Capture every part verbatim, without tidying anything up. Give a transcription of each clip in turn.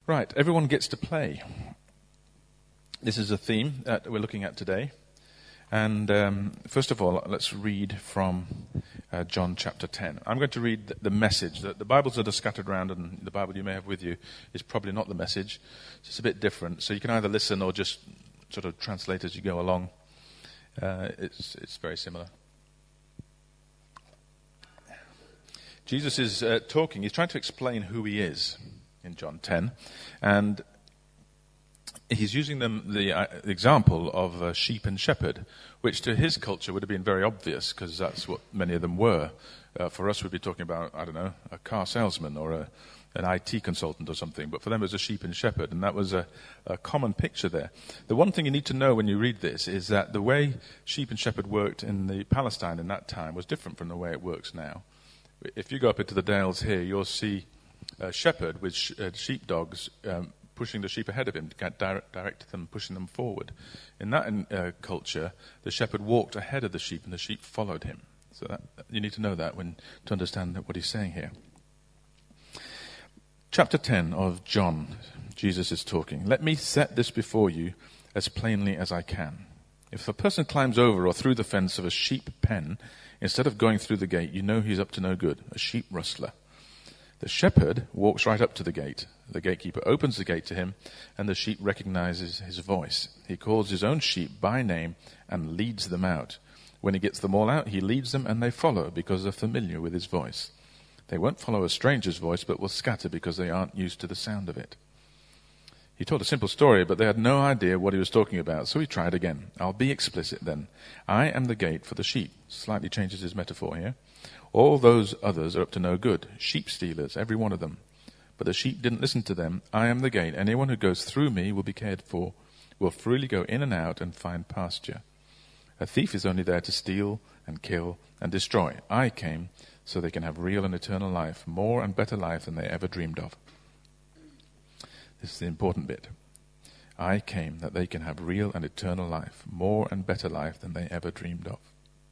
Right, everyone gets to play. This is a theme that we're looking at today. And um, first of all, let's read from uh, John chapter ten. I'm going to read the, the message. The, the Bibles that are scattered around, and the Bible you may have with you is probably not the message. So it's a bit different. So you can either listen or just sort of translate as you go along. Uh, it's, it's very similar. Jesus is uh, talking. He's trying to explain who he is in John ten. And he's using them the uh, example of a sheep and shepherd, which to his culture would have been very obvious because that's what many of them were. Uh, for us, we'd be talking about, I don't know, a car salesman or a, an I T consultant or something. But for them, it was a sheep and shepherd, and that was a, a common picture there. The one thing you need to know when you read this is that the way sheep and shepherd worked in the Palestine in that time was different from the way it works now. If you go up into the dales here, you'll see a shepherd with sh- uh, sheepdogs um, pushing the sheep ahead of him to direct, direct them, pushing them forward. In that uh, culture, the shepherd walked ahead of the sheep and the sheep followed him. So that, you need to know that when to understand what he's saying here. Chapter ten of John, Jesus is talking. Let me set this before you as plainly as I can. If a person climbs over or through the fence of a sheep pen, instead of going through the gate, you know he's up to no good, a sheep rustler. The shepherd walks right up to the gate. The gatekeeper opens the gate to him, and the sheep recognizes his voice. He calls his own sheep by name and leads them out. When he gets them all out, he leads them, and they follow because they're familiar with his voice. They won't follow a stranger's voice, but will scatter because they aren't used to the sound of it. He told a simple story, but they had no idea what he was talking about, so he tried again. I'll be explicit then. I am the gate for the sheep. Slightly changes his metaphor here. All those others are up to no good. Sheep stealers, every one of them. But the sheep didn't listen to them. I am the gate. Anyone who goes through me will be cared for, will freely go in and out and find pasture. A thief is only there to steal and kill and destroy. I came so they can have real and eternal life, more and better life than they ever dreamed of. This is the important bit. I came that they can have real and eternal life, more and better life than they ever dreamed of.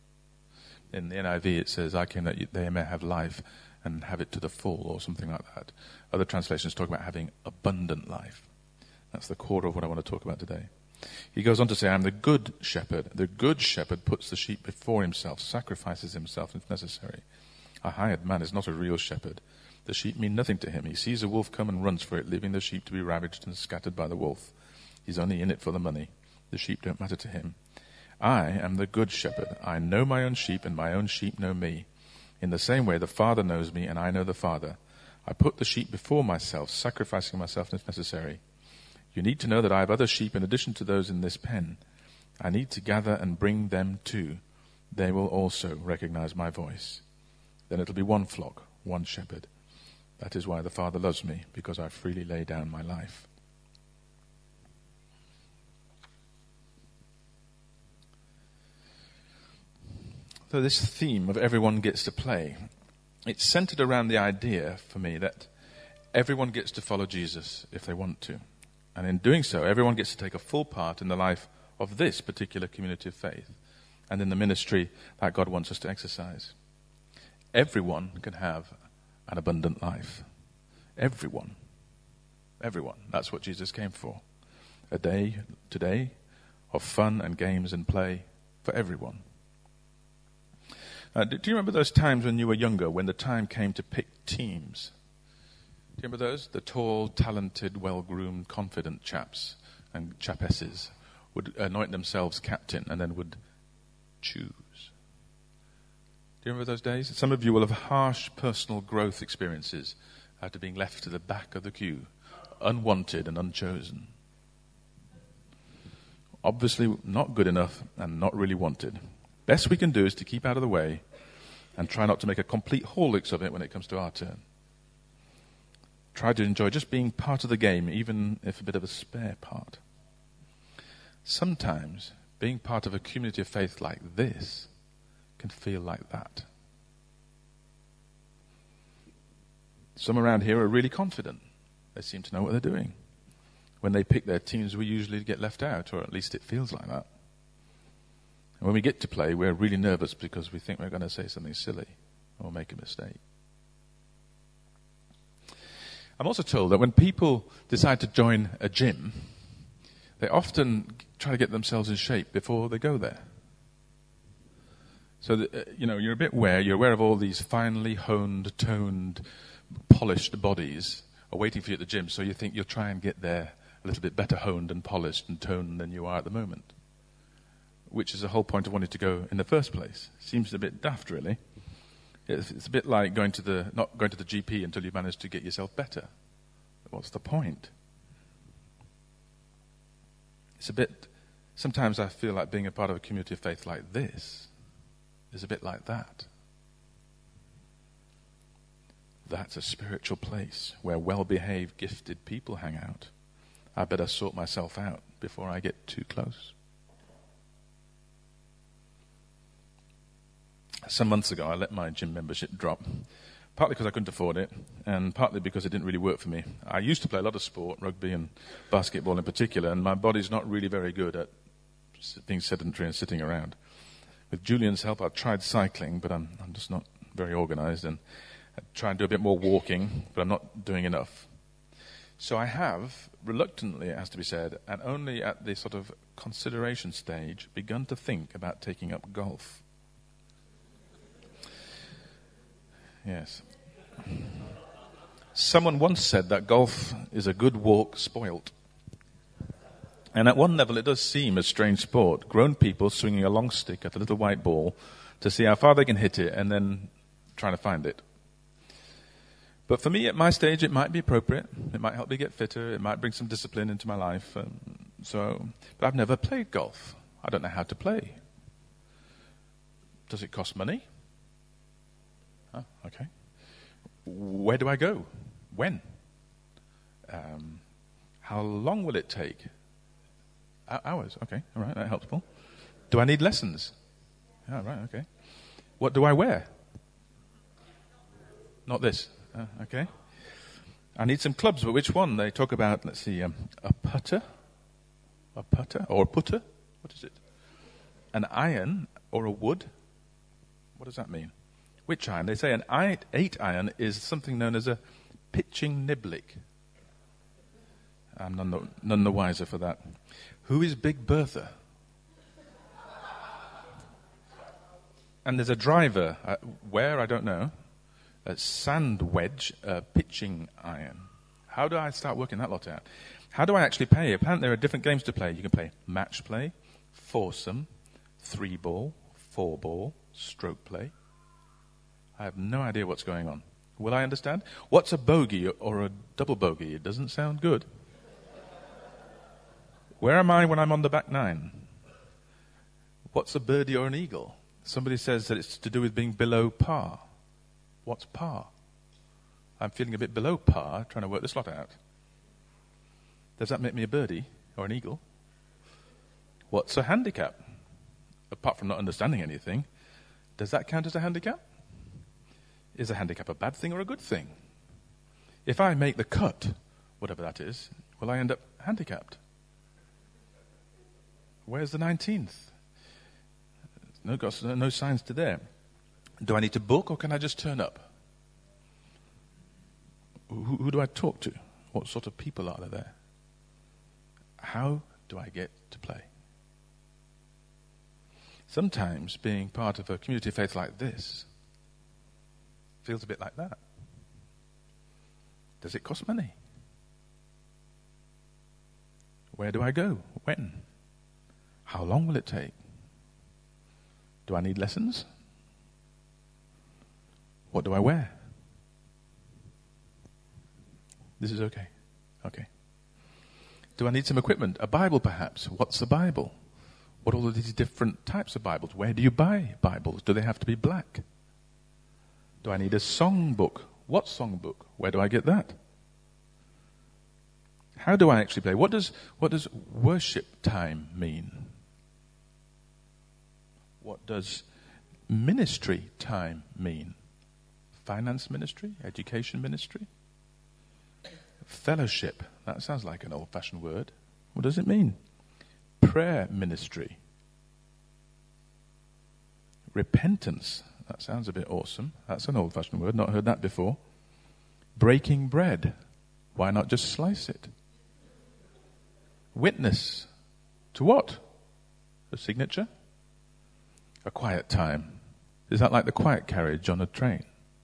In the N I V it says, I came that they may have life and have it to the full, or something like that. Other translations talk about having abundant life. That's the core of what I want to talk about today. He goes on to say, I am the good shepherd. The good shepherd puts the sheep before himself, sacrifices himself if necessary. A hired man is not a real shepherd. The sheep mean nothing to him. He sees a wolf come and runs for it, leaving the sheep to be ravaged and scattered by the wolf. He's only in it for the money. The sheep don't matter to him. I am the good shepherd. I know my own sheep, and my own sheep know me. In the same way, the Father knows me, and I know the Father. I put the sheep before myself, sacrificing myself if necessary. You need to know that I have other sheep in addition to those in this pen. I need to gather and bring them too. They will also recognize my voice. Then it'll be one flock, one shepherd. That is why the Father loves me, because I freely lay down my life. So this theme of everyone gets to play, it's centered around the idea for me that everyone gets to follow Jesus if they want to. And in doing so, everyone gets to take a full part in the life of this particular community of faith and in the ministry that God wants us to exercise. Everyone can have an abundant life. Everyone. Everyone. That's what Jesus came for. A day today of fun and games and play for everyone. Uh, do you remember those times when you were younger, when the time came to pick teams? Do you remember those? The tall, talented, well-groomed, confident chaps and chapesses would anoint themselves captain and then would choose. Do you remember those days? Some of you will have harsh personal growth experiences after being left to the back of the queue, unwanted and unchosen. Obviously not good enough and not really wanted. Best we can do is to keep out of the way and try not to make a complete holics of it when it comes to our turn. Try to enjoy just being part of the game, even if a bit of a spare part. Sometimes being part of a community of faith like this can feel like that. Some around here are really confident. They seem to know what they're doing. When they pick their teams, we usually get left out, or at least it feels like that. And when we get to play, we're really nervous because we think we're going to say something silly or make a mistake. I'm also told that when people decide to join a gym, they often try to get themselves in shape before they go there. So, that, uh, you know, you're a bit aware, you're aware of all these finely honed, toned, polished bodies are waiting for you at the gym, so you think you'll try and get there a little bit better honed and polished and toned than you are at the moment. Which is the whole point of wanting to go in the first place. Seems a bit daft, really. It's, it's a bit like going to the not going to the G P until you manage to get yourself better. What's the point? It's a bit. Sometimes I feel like being a part of a community of faith like this is a bit like that. That's a spiritual place where well-behaved, gifted people hang out. I better sort myself out before I get too close. Some months ago, I let my gym membership drop, partly because I couldn't afford it, and partly because it didn't really work for me. I used to play a lot of sport, rugby and basketball in particular, and my body's not really very good at being sedentary and sitting around. With Julian's help, I tried cycling, but I'm, I'm just not very organized, and I try and do a bit more walking, but I'm not doing enough. So I have, reluctantly, it has to be said, and only at the sort of consideration stage, begun to think about taking up golf. Yes. Someone once said that golf is a good walk spoilt. And at one level it does seem a strange sport. Grown people swinging a long stick at a little white ball to see how far they can hit it and then trying to find it. But for me, at my stage, it might be appropriate. It might help me get fitter. It might bring some discipline into my life. Um, so, but I've never played golf. I don't know how to play. Does it cost money? Oh, okay. Where do I go? When? Um, how long will it take? Uh, hours. Okay. All right. That helps, Paul. Do I need lessons? Oh, right. Okay. What do I wear? Not this. Uh, okay. I need some clubs, but which one? They talk about, let's see, um, a putter? A putter? Or a putter? What is it? An iron or a wood? What does that mean? Which iron? They say an eight, eight iron is something known as a pitching niblick. I'm none the, none the wiser for that. Who is Big Bertha? And there's a driver. Uh, where? I don't know. A sand wedge, a pitching iron. How do I start working that lot out? How do I actually play? Apparently there are different games to play. You can play match play, foursome, three ball, four ball, stroke play. I have no idea what's going on. Will I understand? What's a bogey or a double bogey? It doesn't sound good. Where am I when I'm on the back nine? What's a birdie or an eagle? Somebody says that it's to do with being below par. What's par? I'm feeling a bit below par, trying to work this lot out. Does that make me a birdie or an eagle? What's a handicap? Apart from not understanding anything, does that count as a handicap? Is a handicap a bad thing or a good thing? If I make the cut, whatever that is, will I end up handicapped? Where's the nineteenth? No, got no signs to there. Do I need to book or can I just turn up? Who, who do I talk to? What sort of people are there? How do I get to play? Sometimes being part of a community of faith like this feels a bit like that. Does it cost money? Where do I go? When? How long will it take? Do I need lessons? What do I wear? This is okay. Okay. Do I need some equipment? A Bible, perhaps? What's a Bible? What are all of these different types of Bibles? Where do you buy Bibles? Do they have to be black? Do I need a song book? What song book? Where do I get that? How do I actually play? What does what does worship time mean? What does ministry time mean? Finance ministry? Education ministry? Fellowship. That sounds like an old-fashioned word. What does it mean? Prayer ministry. Repentance. That sounds a bit awesome. That's an old-fashioned word. Not heard that before. Breaking bread. Why not just slice it? Witness. To what? A signature? A quiet time. Is that like the quiet carriage on a train?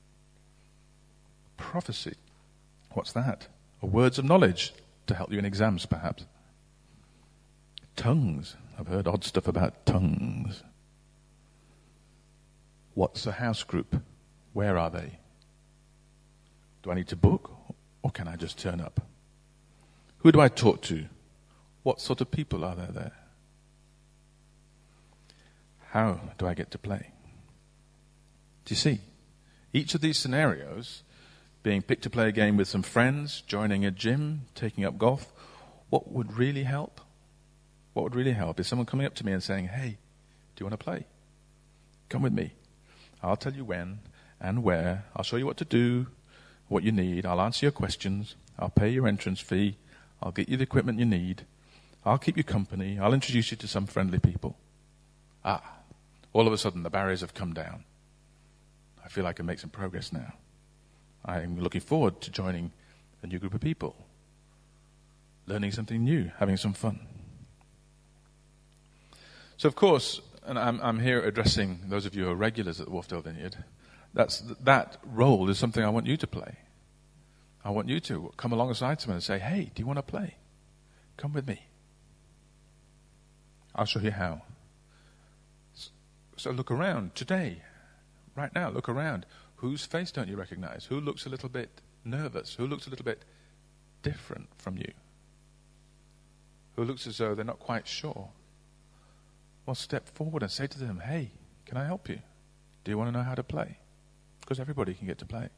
Prophecy. What's that? Or words of knowledge to help you in exams, perhaps. Tongues. I've heard odd stuff about tongues. What's a house group? Where are they? Do I need to book, or can I just turn up? Who do I talk to? What sort of people are there there? How do I get to play? Do you see? Each of these scenarios, being picked to play a game with some friends, joining a gym, taking up golf, what would really help? What would really help is someone coming up to me and saying, hey, do you want to play? Come with me. I'll tell you when and where. I'll show you what to do, what you need. I'll answer your questions. I'll pay your entrance fee. I'll get you the equipment you need. I'll keep you company. I'll introduce you to some friendly people. Ah, all of a sudden the barriers have come down. I feel I can make some progress now. I'm looking forward to joining a new group of people, learning something new, having some fun. So, of course, and I'm, I'm here addressing those of you who are regulars at the Wharfdale Vineyard, that's, that role is something I want you to play. I want you to come alongside someone and say, hey, do you want to play? Come with me. I'll show you how. So look around today, right now, look around. Whose face don't you recognize? Who looks a little bit nervous? Who looks a little bit different from you? Who looks as though they're not quite sure? Well, step forward and say to them, hey, can I help you? Do you want to know how to play? Because everybody can get to play.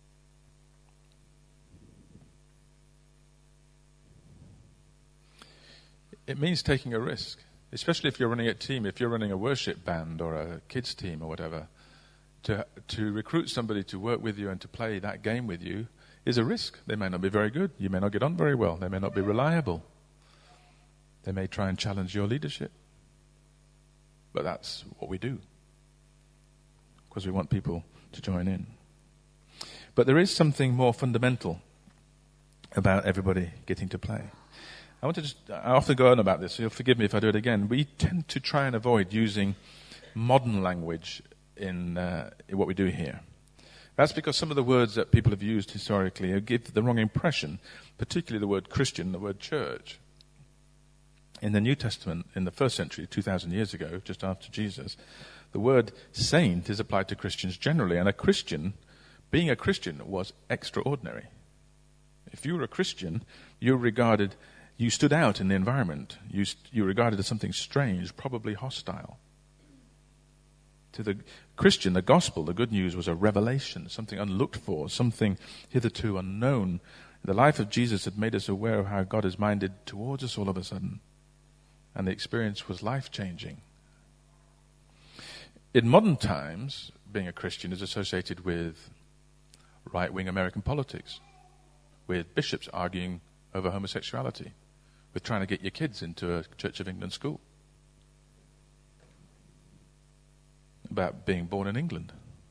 It means taking a risk, especially if you're running a team, if you're running a worship band or a kids team or whatever. To, to recruit somebody to work with you and to play that game with you is a risk. They may not be very good. You may not get on very well. They may not be reliable. They may try and challenge your leadership. But that's what we do, because we want people to join in. But there is something more fundamental about everybody getting to play. I want to just, I often go on about this, so you'll forgive me if I do it again. We tend to try and avoid using modern language in, uh, in what we do here. That's because some of the words that people have used historically give the wrong impression, particularly the word Christian, the word church. In the New Testament, in the first century, two thousand years ago, just after Jesus, the word saint is applied to Christians generally, and a Christian, being a Christian, was extraordinary. If you were a Christian, you were regarded, you stood out in the environment. You, you were regarded as something strange, probably hostile. To the Christian, the gospel, the good news, was a revelation, something unlooked for, something hitherto unknown. The life of Jesus had made us aware of how God is minded towards us all of a sudden. And the experience was life-changing. In modern times, being a Christian is associated with right-wing American politics, with bishops arguing over homosexuality, with trying to get your kids into a Church of England school, about being born in England.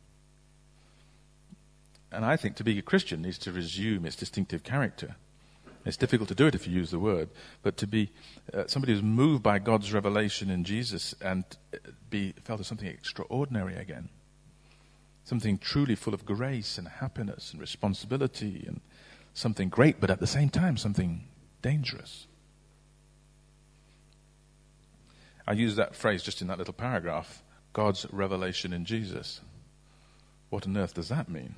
And I think to be a Christian needs to resume its distinctive character. It's difficult to do it if you use the word, but to be uh, somebody who's moved by God's revelation in Jesus and be felt as something extraordinary again. Something truly full of grace and happiness and responsibility and something great, but at the same time something dangerous. I use that phrase just in that little paragraph, God's revelation in Jesus. What on earth does that mean?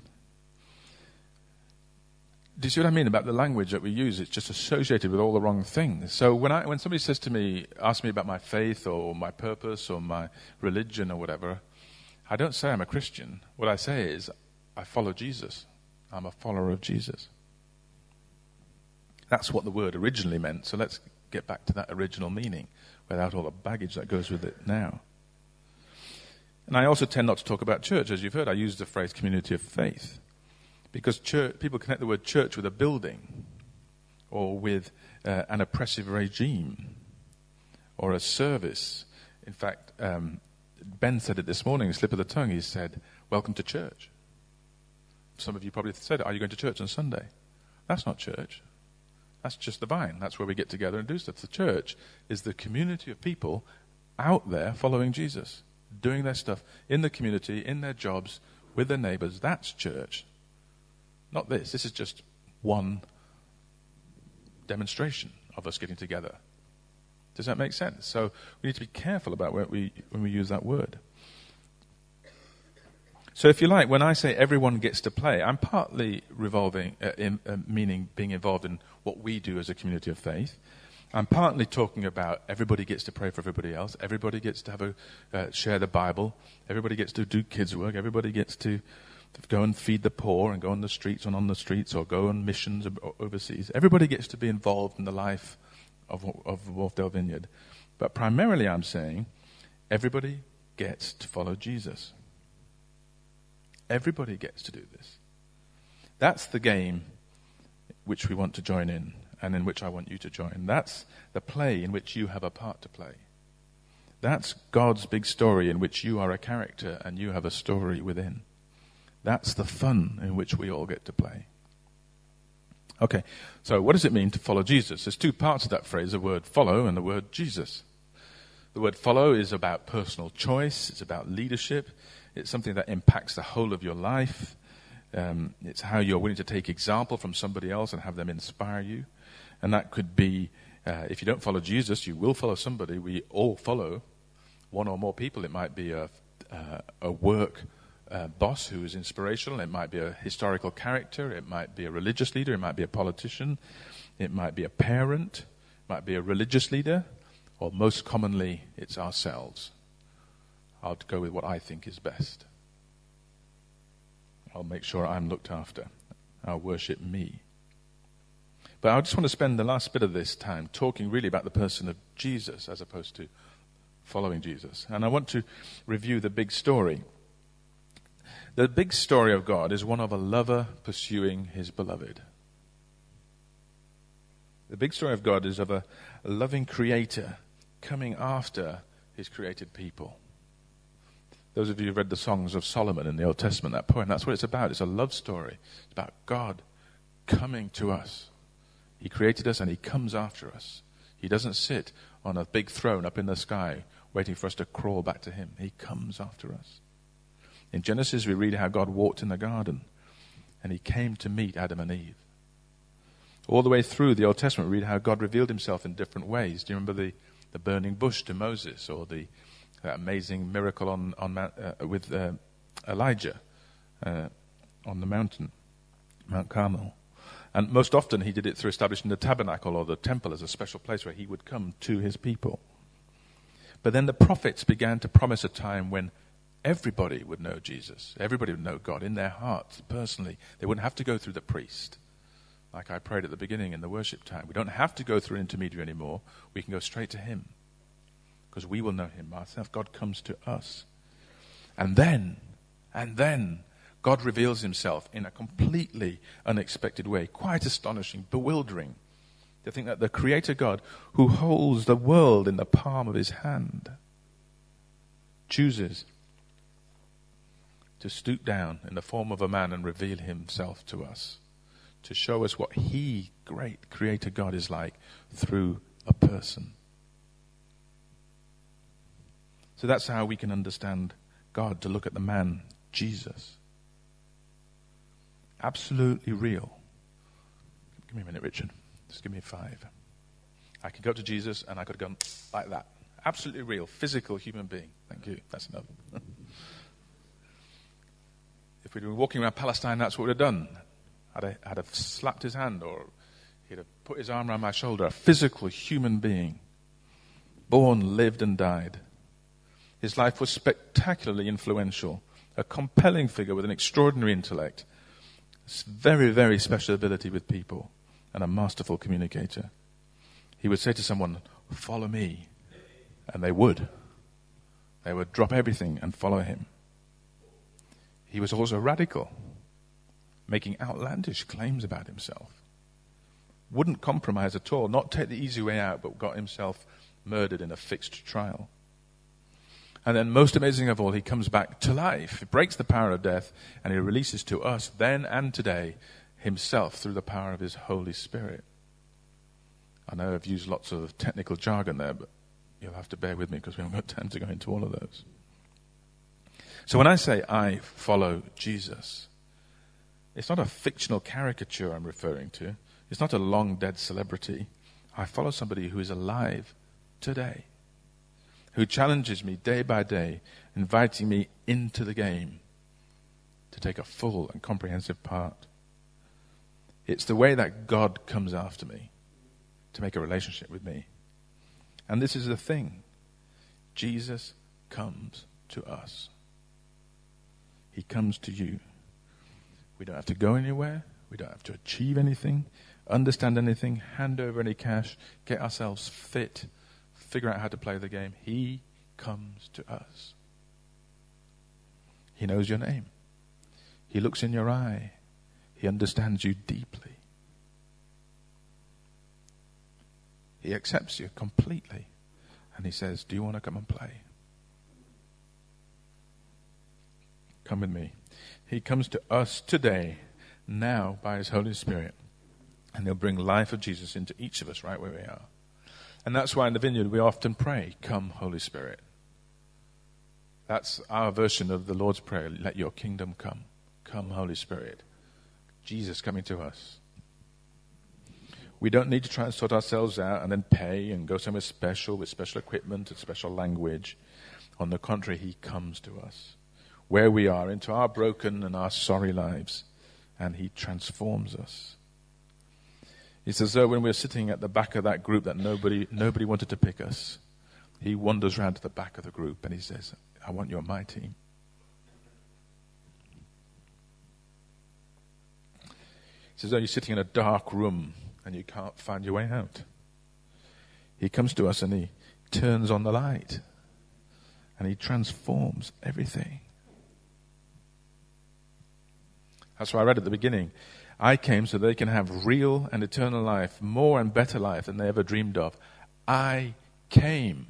Do you see what I mean about the language that we use? It's just associated with all the wrong things. So when I when somebody says to me, ask me about my faith or my purpose or my religion or whatever, I don't say I'm a Christian. What I say is, I follow Jesus. I'm a follower of Jesus. That's what the word originally meant. So let's get back to that original meaning without all the baggage that goes with it now. And I also tend not to talk about church. As you've heard, I use the phrase community of faith. Because church, people connect the word church with a building or with uh, an oppressive regime or a service. In fact, um, Ben said it this morning, slip of the tongue. He said, welcome to church. Some of you probably said, are you going to church on Sunday? That's not church. That's just the vine. That's where we get together and do stuff. The church is the community of people out there following Jesus, doing their stuff in the community, in their jobs, with their neighbors. That's church. Not this. This is just one demonstration of us getting together. Does that make sense? So we need to be careful about when we, when we use that word. So if you like, when I say everyone gets to play, I'm partly revolving, uh, in, uh, meaning being involved in what we do as a community of faith. I'm partly talking about everybody gets to pray for everybody else. Everybody gets to have a uh, share the Bible. Everybody gets to do kids' work. Everybody gets to, to go and feed the poor and go on the streets and on the streets or go on missions overseas. Everybody gets to be involved in the life of, of Wharfdale Vineyard. But primarily I'm saying everybody gets to follow Jesus. Everybody gets to do this. That's the game which we want to join in and in which I want you to join. That's the play in which you have a part to play. That's God's big story in which you are a character and you have a story within. That's the fun in which we all get to play. Okay, so what does it mean to follow Jesus? There's two parts of that phrase, the word follow and the word Jesus. The word follow is about personal choice. It's about leadership. It's something that impacts the whole of your life. Um, it's how you're willing to take example from somebody else and have them inspire you. And that could be, uh, if you don't follow Jesus, you will follow somebody. We all follow one or more people. It might be a, uh, a work uh, boss who is inspirational. It might be a historical character. It might be a religious leader. It might be a politician. It might be a parent. It might be a religious leader. Or most commonly, it's ourselves. I'll go with what I think is best. I'll make sure I'm looked after. I'll worship me. But I just want to spend the last bit of this time talking really about the person of Jesus as opposed to following Jesus. And I want to review the big story. The big story of God is one of a lover pursuing his beloved. The big story of God is of a, a loving creator coming after his created people. Those of you who've read the Songs of Solomon in the Old Testament, that poem, that's what it's about. It's a love story. It's about God coming to us. He created us and he comes after us. He doesn't sit on a big throne up in the sky waiting for us to crawl back to him. He comes after us. In Genesis, we read how God walked in the garden and he came to meet Adam and Eve. All the way through the Old Testament, we read how God revealed himself in different ways. Do you remember the, the burning bush to Moses, or the that amazing miracle on, on Mount, uh, with uh, Elijah uh, on the mountain, Mount Carmel? And most often he did it through establishing the tabernacle or the temple as a special place where he would come to his people. But then the prophets began to promise a time when everybody would know Jesus. Everybody would know God in their hearts, personally. They wouldn't have to go through the priest. Like I prayed at the beginning in the worship time. We don't have to go through an intermediary anymore. We can go straight to him. Because we will know him ourselves. God comes to us. And then, and then, God reveals himself in a completely unexpected way. Quite astonishing, bewildering. To think that the Creator God, who holds the world in the palm of his hand, chooses to stoop down in the form of a man and reveal himself to us. To show us what he, great Creator God, is like through a person. So that's how we can understand God, to look at the man, Jesus. Absolutely real. Give me a minute, Richard. Just give me five. I could go to Jesus and I could go like that. Absolutely real, physical human being. Thank you. That's enough. If we'd been walking around Palestine, that's what we'd have done. I'd have, I'd have slapped his hand, or he'd have put his arm around my shoulder. A physical human being. Born, lived and died. His life was spectacularly influential. A compelling figure with an extraordinary intellect. Very, very special ability with people. And a masterful communicator. He would say to someone, follow me. And they would. They would drop everything and follow him. He was also radical, making outlandish claims about himself. Wouldn't compromise at all, not take the easy way out, but got himself murdered in a fixed trial. And then most amazing of all, he comes back to life. He breaks the power of death and he releases to us then and today himself through the power of his Holy Spirit. I know I've used lots of technical jargon there, but you'll have to bear with me because we haven't got time to go into all of those. So when I say I follow Jesus, it's not a fictional caricature I'm referring to. It's not a long dead celebrity. I follow somebody who is alive today, who challenges me day by day, inviting me into the game to take a full and comprehensive part. It's the way that God comes after me to make a relationship with me. And this is the thing. Jesus comes to us. He comes to you. We don't have to go anywhere. We don't have to achieve anything, understand anything, hand over any cash, get ourselves fit, figure out how to play the game. He comes to us. He knows your name. He looks in your eye. He understands you deeply. He accepts you completely. And he says, do you want to come and play? Come with me. He comes to us today, now, by his Holy Spirit. And he'll bring life of Jesus into each of us right where we are. And that's why in the Vineyard we often pray, come Holy Spirit. That's our version of the Lord's Prayer. Let your kingdom come. Come Holy Spirit. Jesus coming to us. We don't need to try and sort ourselves out and then pay and go somewhere special with special equipment and special language. On the contrary, he comes to us where we are, into our broken and our sorry lives, and he transforms us. It's as though when we're sitting at the back of that group that nobody nobody wanted to pick us, he wanders round to the back of the group and he says, I want you on my team. It's as though you're sitting in a dark room and you can't find your way out. He comes to us and he turns on the light and he transforms everything. That's why I read at the beginning, I came so they can have real and eternal life, more and better life than they ever dreamed of. I came.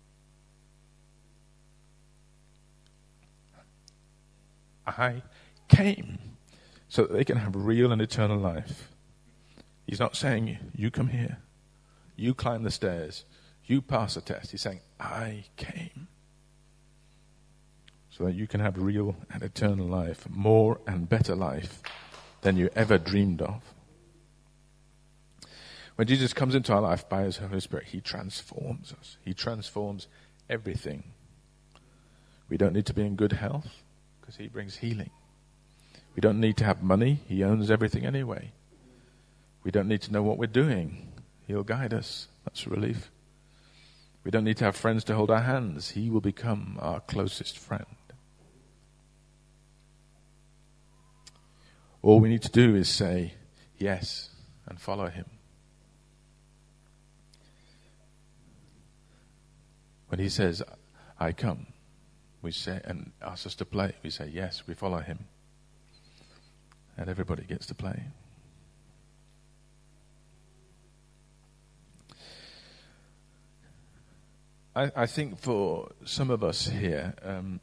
I came so that they can have real and eternal life. He's not saying, you come here, you climb the stairs, you pass a test. He's saying, I came so that you can have real and eternal life, more and better life than you ever dreamed of. When Jesus comes into our life by his Holy Spirit, he transforms us. He transforms everything. We don't need to be in good health because he brings healing. We don't need to have money. He owns everything anyway. We don't need to know what we're doing. He'll guide us. That's a relief. We don't need to have friends to hold our hands. He will become our closest friend. All we need to do is say yes and follow him. When he says, I come, we say, and asks us to play, we say yes, we follow him. And everybody gets to play. I, I think for some of us here, um,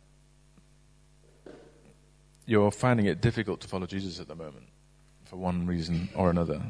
you're finding it difficult to follow Jesus at the moment, for one reason or another.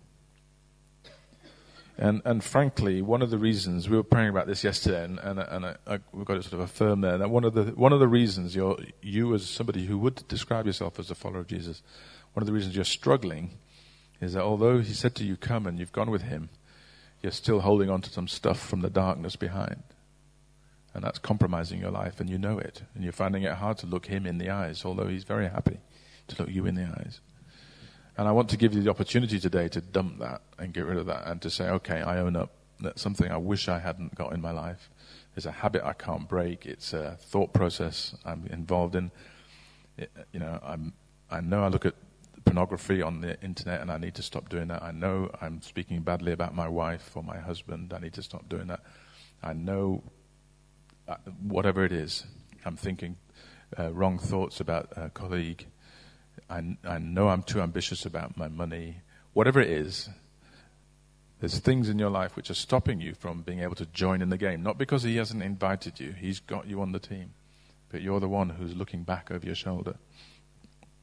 And and frankly, one of the reasons, we were praying about this yesterday, and, and, and I, I, we've got to sort of affirm there, that one of the one of the reasons you're, you as somebody who would describe yourself as a follower of Jesus, one of the reasons you're struggling is that although he said to you, come, and you've gone with him, you're still holding on to some stuff from the darkness behind. And that's compromising your life, and you know it. And you're finding it hard to look him in the eyes, although he's very happy to look you in the eyes. And I want to give you the opportunity today to dump that and get rid of that and to say, okay, I own up. That's something I wish I hadn't got in my life. It's a habit I can't break. It's a thought process I'm involved in. It, you know, I'm, I know I look at pornography on the internet and I need to stop doing that. I know I'm speaking badly about my wife or my husband. I need to stop doing that. I know... Uh, whatever it is, I'm thinking uh, wrong thoughts about a colleague. I, I know I'm too ambitious about my money. Whatever it is, there's things in your life which are stopping you from being able to join in the game. Not because he hasn't invited you. He's got you on the team. But you're the one who's looking back over your shoulder.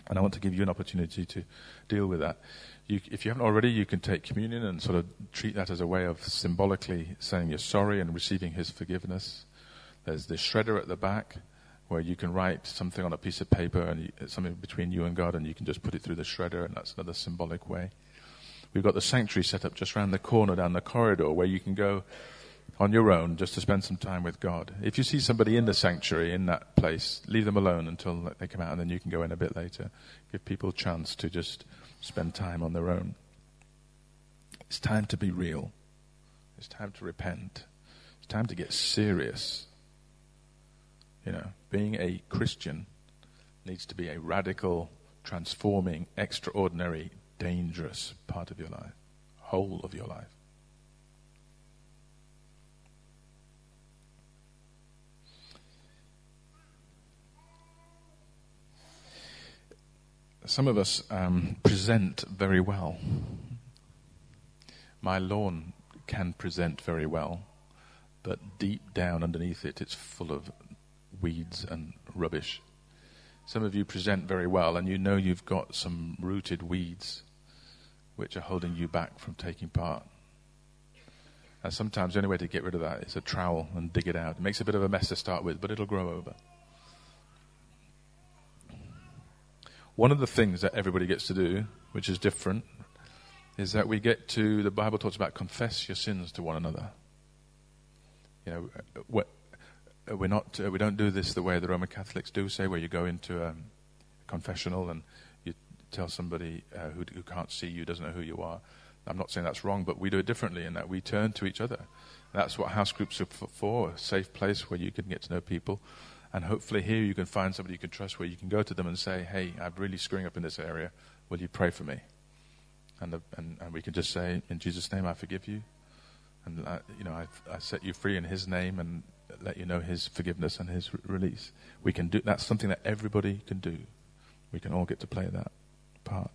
And I want to give you an opportunity to deal with that. You, if you haven't already, you can take communion and sort of treat that as a way of symbolically saying you're sorry and receiving his forgiveness. There's the shredder at the back where you can write something on a piece of paper and you, something between you and God, and you can just put it through the shredder, and that's another symbolic way. We've got the sanctuary set up just around the corner down the corridor where you can go on your own just to spend some time with God. If you see somebody in the sanctuary, in that place, leave them alone until they come out, and then you can go in a bit later. Give people a chance to just spend time on their own. It's time to be real. It's time to repent. It's time to get serious. You know, being a Christian needs to be a radical, transforming, extraordinary, dangerous part of your life, whole of your life. Some of us um, present very well. My lawn can present very well, but deep down underneath it, it's full of weeds and rubbish. Some of you present very well, and you know you've got some rooted weeds which are holding you back from taking part. And sometimes the only way to get rid of that is a trowel and dig it out. It makes a bit of a mess to start with, but it'll grow over. One of the things that everybody gets to do, which is different, is that we get to, the Bible talks about confess your sins to one another. You know, we're, we're not, we don't do this the way the Roman Catholics do, say, where you go into a confessional and you tell somebody uh, who, who can't see you, doesn't know who you are. I'm not saying that's wrong, but we do it differently in that we turn to each other. That's what house groups are for, a safe place where you can get to know people. And hopefully here you can find somebody you can trust where you can go to them and say, hey, I'm really screwing up in this area. Will you pray for me? And the, and, and we can just say, in Jesus' name, I forgive you. And, I, you know, I, I set you free in his name and let you know his forgiveness and his re- release. We can do, that's something that everybody can do. We can all get to play that part.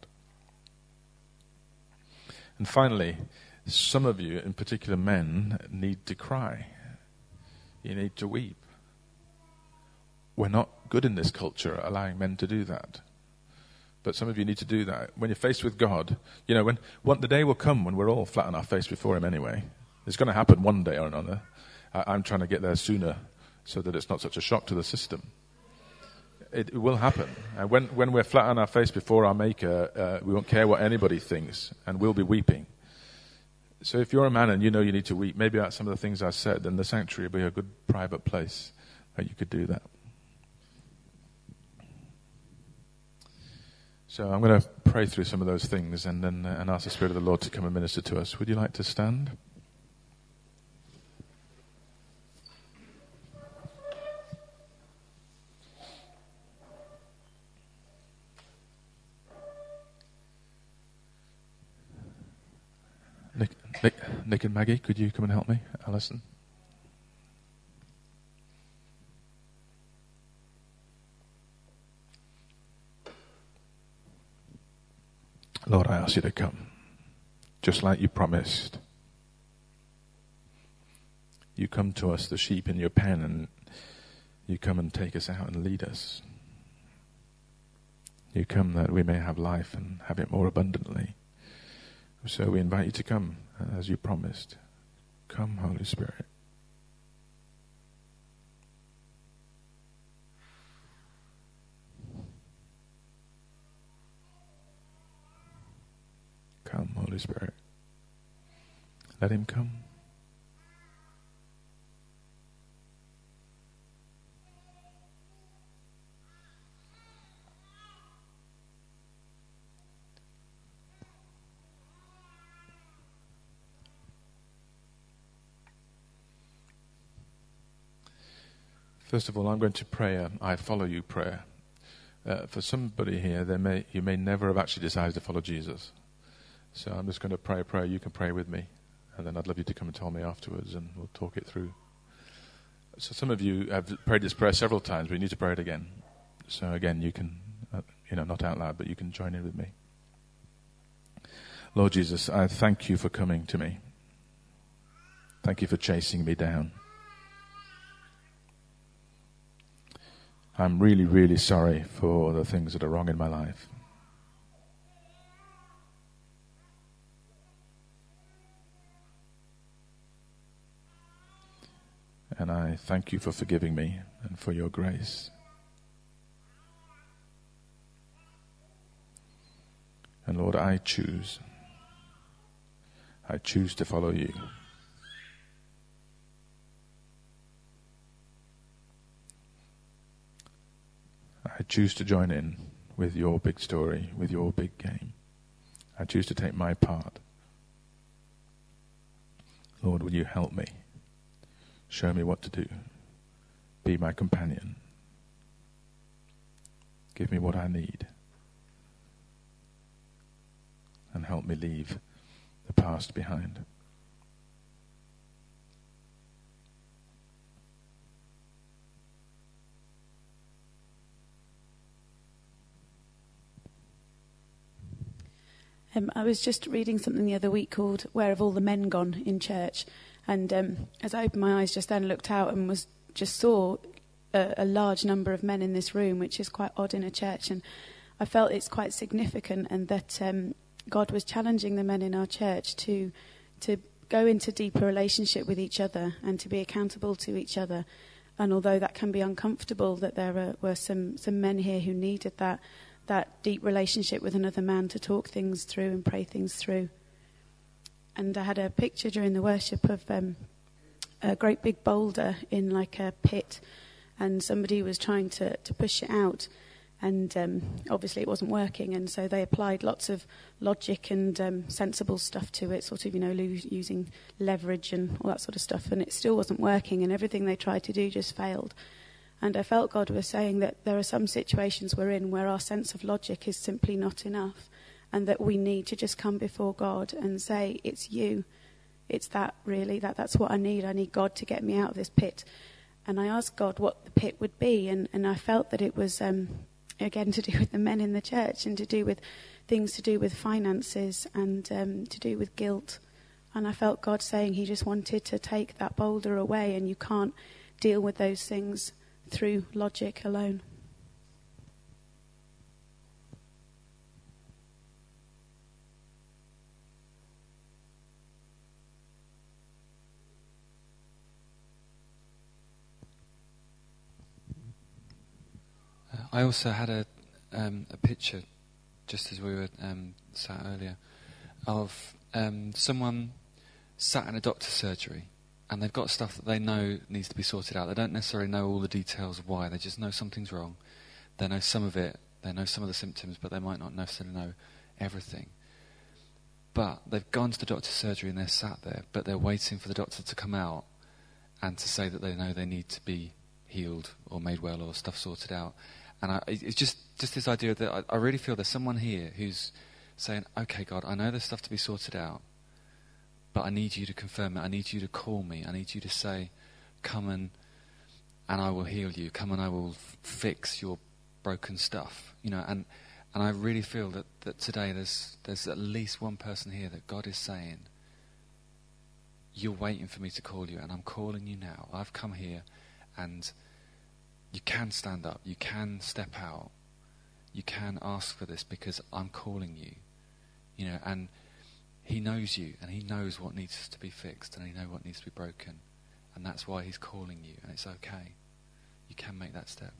And finally, some of you, in particular men, need to cry. You need to weep. We're not good in this culture at allowing men to do that. But some of you need to do that. When you're faced with God, you know, when, when the day will come when we're all flat on our face before him anyway. It's going to happen one day or another. I, I'm trying to get there sooner so that it's not such a shock to the system. It, it will happen. And when, when we're flat on our face before our Maker, uh, we won't care what anybody thinks, and we'll be weeping. So if you're a man and you know you need to weep, maybe that's some of the things I said, then the sanctuary will be a good private place where you could do that. So I'm going to pray through some of those things and then uh, and ask the Spirit of the Lord to come and minister to us. Would you like to stand? Nick, Nick, Nick and Maggie, could you come and help me? Alison? Lord, I ask you to come, just like you promised. You come to us, the sheep in your pen, and you come and take us out and lead us. You come that we may have life and have it more abundantly. So we invite you to come, as you promised. Come, Holy Spirit. Come, Holy Spirit. Let him come. First of all, I'm going to pray a I follow you prayer. Uh, for somebody here, they may you may never have actually decided to follow Jesus. So I'm just going to pray a prayer. You can pray with me. And then I'd love you to come and tell me afterwards and we'll talk it through. So some of you have prayed this prayer several times, but you need to pray it again. So again, you can, uh, you know, not out loud, but you can join in with me. Lord Jesus, I thank you for coming to me. Thank you for chasing me down. I'm really, really sorry for the things that are wrong in my life. And I thank you for forgiving me and for your grace. And Lord, I choose. I choose to follow you. I choose to join in with your big story, with your big game. I choose to take my part. Lord, will you help me? Show me what to do. Be my companion. Give me what I need. And help me leave the past behind. Um, I was just reading something the other week called "Where Have All the Men Gone in Church?" And um, as I opened my eyes just then, looked out and was just saw a, a large number of men in this room, which is quite odd in a church. And I felt it's quite significant, and that um, God was challenging the men in our church to to go into deeper relationship with each other and to be accountable to each other. And although that can be uncomfortable, that there are, were some, some men here who needed that that deep relationship with another man to talk things through and pray things through. And I had a picture during the worship of um, a great big boulder in like a pit, and somebody was trying to, to push it out, and um, obviously it wasn't working, and so they applied lots of logic and um, sensible stuff to it, sort of, you know, lo- using leverage and all that sort of stuff, and it still wasn't working, and everything they tried to do just failed. And I felt God was saying that there are some situations we're in where our sense of logic is simply not enough, and that we need to just come before God and say, it's you. It's that, really. That That's what I need. I need God to get me out of this pit. And I asked God what the pit would be, and, and I felt that it was, um, again, to do with the men in the church, and to do with things to do with finances, and um, to do with guilt. And I felt God saying he just wanted to take that boulder away, and you can't deal with those things through logic alone. Uh, I also had a um, a picture, just as we were um, sat earlier, of um, someone sat in a doctor's surgery, and they've got stuff that they know needs to be sorted out. They don't necessarily know all the details of why. They just know something's wrong. They know some of it. They know some of the symptoms, but they might not necessarily know everything. But they've gone to the doctor's surgery and they're sat there, but they're waiting for the doctor to come out and to say that they know they need to be healed or made well or stuff sorted out. And I, it's just, just this idea that I, I really feel there's someone here who's saying, okay, God, I know there's stuff to be sorted out, but I need you to confirm it. I need you to call me. I need you to say, come and and I will heal you. Come and I will f- fix your broken stuff. You know, and and I really feel that, that today there's there's at least one person here that God is saying, you're waiting for me to call you, and I'm calling you now. I've come here, and you can stand up. You can step out. You can ask for this because I'm calling you. You know, and he knows you, and he knows what needs to be fixed, and he knows what needs to be broken. And that's why he's calling you, and it's okay. You can make that step.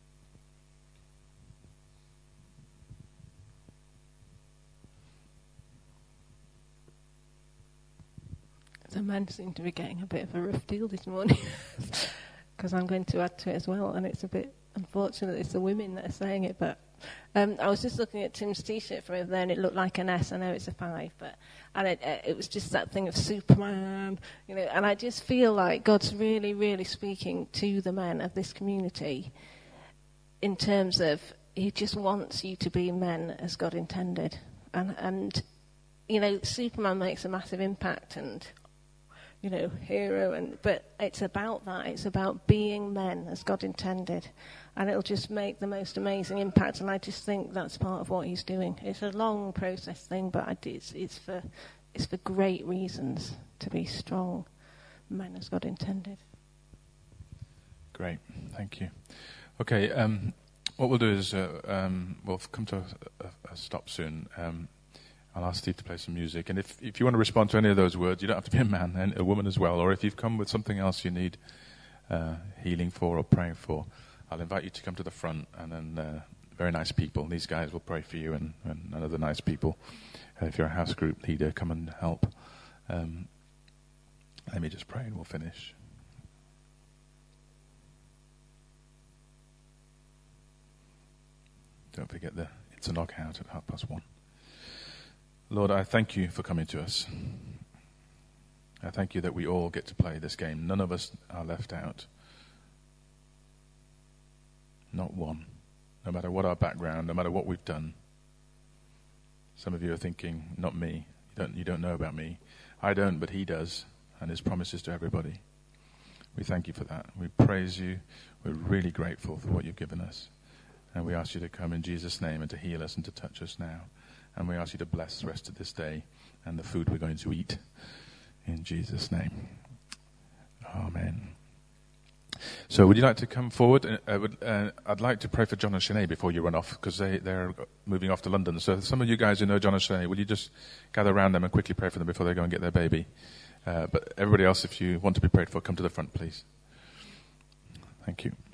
The men seem to be getting a bit of a rough deal this morning, because I'm going to add to it as well, and it's a bit unfortunate it's the women that are saying it, but Um, I was just looking at Tim's T-shirt from over there, and it looked like an S. I know it's a five, but and it, uh, it was just that thing of Superman, you know. And I just feel like God's really, really speaking to the men of this community in terms of He just wants you to be men as God intended, and and you know, Superman makes a massive impact, and you know, hero, and but it's about that. It's about being men as God intended. And it'll just make the most amazing impact. And I just think that's part of what he's doing. It's a long process thing, but it's, it's for it's for great reasons to be strong men as God intended. Great, thank you. Okay, um, what we'll do is uh, um, we'll come to a, a, a stop soon. Um, I'll ask Steve to play some music. And if, if you want to respond to any of those words, you don't have to be a man, and a woman as well. Or if you've come with something else you need uh, healing for or praying for, I'll invite you to come to the front. And then uh, very nice people. These guys will pray for you, and, and other nice people. Uh, if you're a house group leader, come and help. Um, let me just pray and we'll finish. Don't forget the it's a knockout at half past one. Lord, I thank you for coming to us. I thank you that we all get to play this game. None of us are left out. Not one. No matter what our background, no matter what we've done. Some of you are thinking, not me. You don't, you don't know about me. I don't, but he does. And his promises to everybody. We thank you for that. We praise you. We're really grateful for what you've given us. And we ask you to come in Jesus' name and to heal us and to touch us now. And we ask you to bless the rest of this day and the food we're going to eat. In Jesus' name. Amen. So would you like to come forward? Uh, would, uh, I'd like to pray for John and Sinead before you run off, because they, they're moving off to London. So some of you guys who know John and Sinead, will you just gather around them and quickly pray for them before they go and get their baby? Uh, but everybody else, if you want to be prayed for, come to the front, please. Thank you.